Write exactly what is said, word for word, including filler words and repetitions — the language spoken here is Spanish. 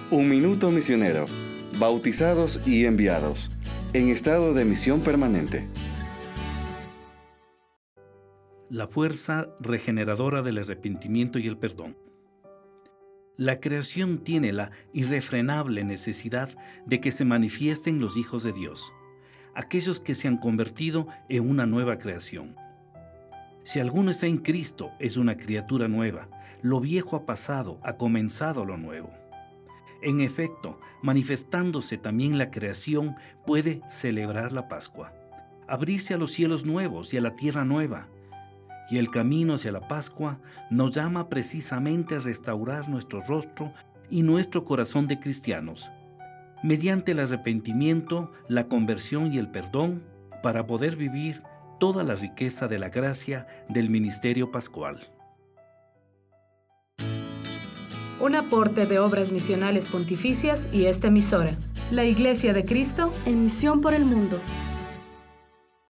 Un minuto misionero, bautizados y enviados, en estado de misión permanente. La fuerza regeneradora del arrepentimiento y el perdón. La creación tiene la irrefrenable necesidad de que se manifiesten los hijos de Dios, aquellos que se han convertido en una nueva creación. Si alguno está en Cristo, es una criatura nueva. Lo viejo ha pasado, ha comenzado lo nuevo. En efecto, manifestándose también la creación, puede celebrar la Pascua, abrirse a los cielos nuevos y a la tierra nueva. Y el camino hacia la Pascua nos llama precisamente a restaurar nuestro rostro y nuestro corazón de cristianos, mediante el arrepentimiento, la conversión y el perdón, para poder vivir toda la riqueza de la gracia del ministerio pascual. Un aporte de Obras Misionales Pontificias y esta emisora, la Iglesia de Cristo en misión por el mundo.